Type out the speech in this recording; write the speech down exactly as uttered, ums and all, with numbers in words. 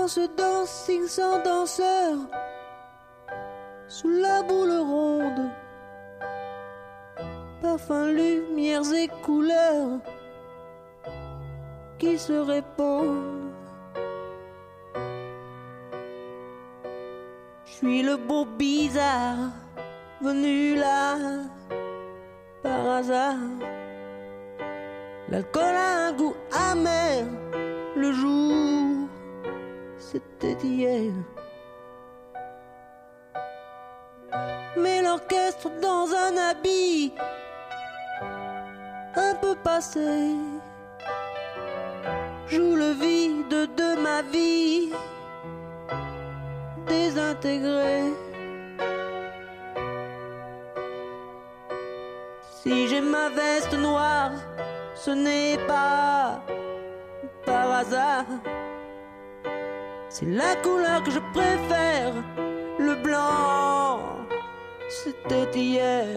danse, dancing sans danseur, sous la boule ronde, parfums, lumières et couleurs qui se répondent. Je suis le beau bizarre, venu là par hasard. L'alcool a un goût amer, le jour c'était hier. Mais l'orchestre dans un habit un peu passé joue le vide de ma vie désintégrée. Si j'ai ma veste noire, ce n'est pas par hasard. C'est la couleur que je préfère, le blanc, c'était hier.